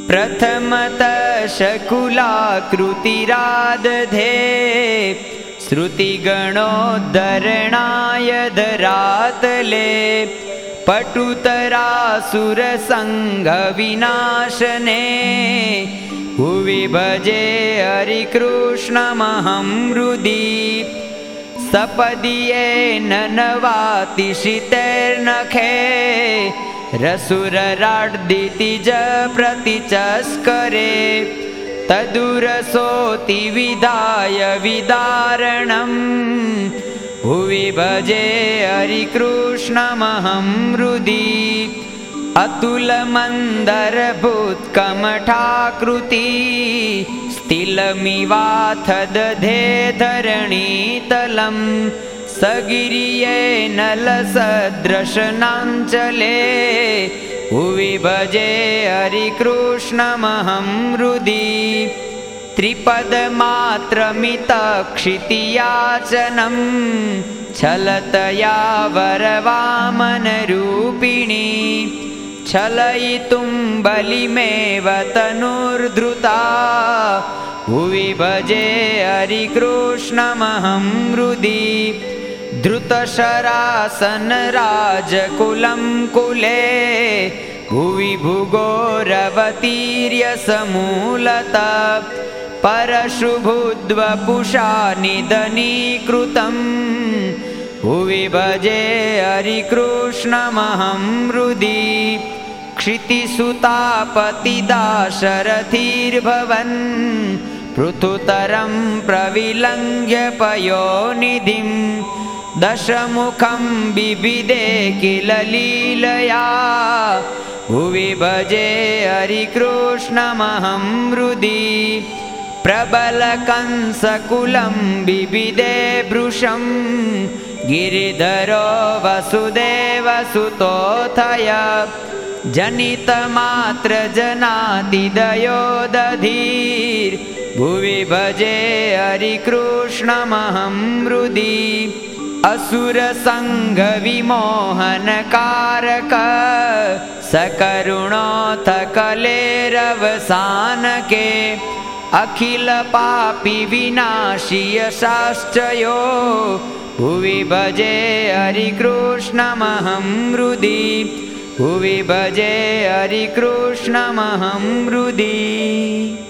प्रथमतः शकुलाकृतिरादधे श्रुतिगणोद्धरणाय धरातले पटुतरासुरसङ्घविनाशने भुवि भजे हरिकृष्णमहं हृदि सपदि येन नवातिशितैर्नखे रसुरराड्दितिज प्रतिचस्करे तदुरसोति विधाय विदारणं भुवि भजे हरिकृष्णमहं हृदि अतुलमन्दरभूत्कमठाकृति स्थिलमिवाथ दधे धरणीतलं सगिरियेन लसदृशनाञ्चले भुवि भजे हरिकृष्णमहं हृदि त्रिपदमात्रमितक्षितियाचनं छलतया वरवामनरूपिणी छलयितुं बलिमेव तनुर्धृता भुवि भजे हरिकृष्णमहं हृदि धृतशरासनराजकुलं कुले भुवि भुगोरवतीर्यसमूलता परशुभुद्वपुषा निधनीकृतं भुवि भजे हरिकृष्णमहं हृदि क्षितिसुतापतिदाशरथिर्भवन् पृथुतरं प्रविलङ्घ्य पयोनिधिं दशमुखं बिबिदे किल लीलया भुवि भजे हरिकृष्णमहं हृदि प्रबलकंसकुलं बिबिदे भृशं गिरिधरो वसुदेवसुतोऽथय जनितमात्रजनातिदयो दधीर् भुवि भजे हरिकृष्णमहं हृदि असुरसङ्घविमोहनकारक सकरुणोऽथ कलेरवसानके अखिलपापि विनाशी यशाश्चयो भुवि भजे हरिकृष्णमहं हृदि भुवि भजे हरिकृष्णमहं हृदि।